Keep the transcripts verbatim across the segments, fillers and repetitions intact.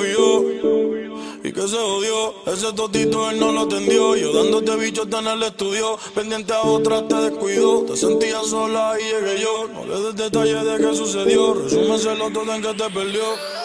confió y que se odió. Ese totito él no lo atendió. Yo dándote bichos en el estudio, pendiente a otras te descuidó. Te sentías sola y llegué yo. No le des detalles de qué sucedió. Resúmeselo todo en que te perdió.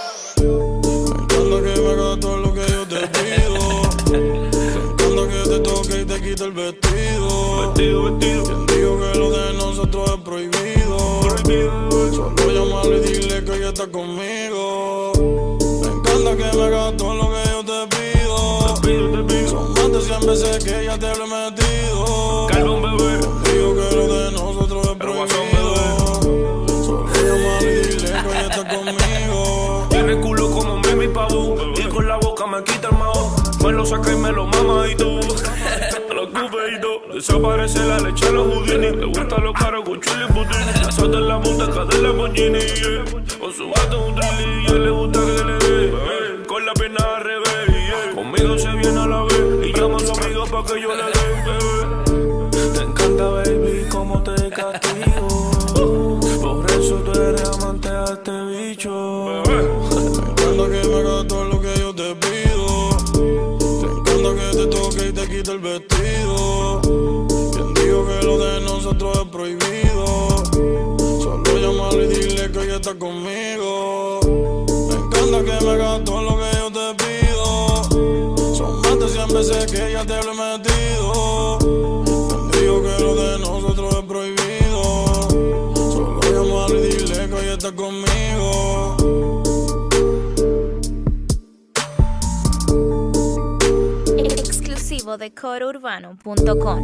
Me encanta que me hagas todo lo que yo te pido. Me encanta que te toque y te quite el vestido. Vestido, vestido. Quien dijo que lo de nosotros es prohibido. Prohibido. Solo llamarle y dile que ella está conmigo. Me encanta que me hagas todo lo que yo te pido. Te pido, te pido. Son más de cien veces que ella te lo he metido. Calma, bebé. Digo que lo de nosotros es prohibido. Solo llamarle y dile que ella está conmigo. Tiene culo como Mimi Pavú y con la boca me quita el maho. Me lo saca y me lo mama y tú. Lo escupe y tú. Desaparece la leche a los Houdini. Le gustan los caros con chuli y putini. La salta en la montaca de la Lamborghini, yeah. Con su gato un trilli, yeah. Le gusta que le dé, yeah. Con la pierna al revés, yeah. Conmigo se viene a la vez y llama a su amigo pa' que yo le dé, bebé. Te encanta, baby, como te castigo. Por eso tú eres amante a este bicho, bebé. Me encanta que me hagas todo lo que yo te pido. Te encanta que te toque y te quite el vestido. Quien dijo que lo de nosotros es prohibido. Solo llamarle y dile que ella está conmigo. Me encanta que me hagas todo lo que yo te pido. Son más de cien veces que ella te lo he metido. Quien dijo que lo de nosotros es prohibido. Solo llamarle y dile que ella está conmigo. Exclusivo de coro urbano punto com.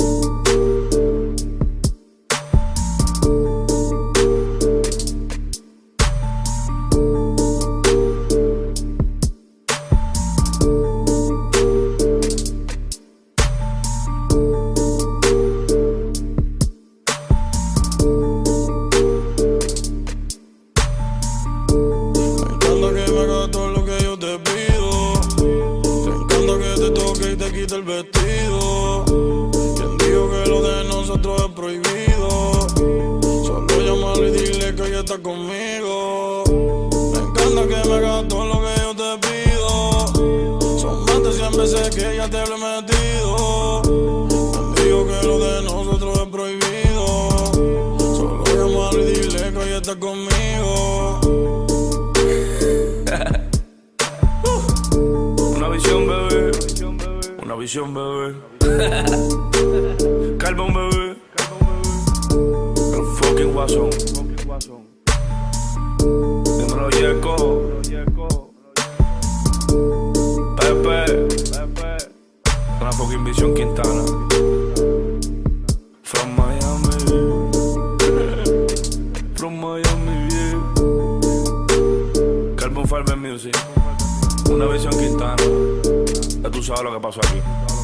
El vestido. Quien dijo que lo de nosotros es prohibido. Solo llamarle y dile que ella está conmigo. Me encanta que me hagas todo lo que yo te pido. Son más de cien veces que ella te lo he metido. Quien dijo que lo de nosotros es prohibido. Solo llamarle y dile que ella está conmigo. Una visión, bebé. Una visión, bebé. Calma, bebé. El fucking guasón. Dímelo, Yeco. Pepe. Una fucking visión Quintana. From Miami. From Miami, yeah. Carbon Fiber Music. Una visión Quintana. Ya tú sabes lo que pasó aquí.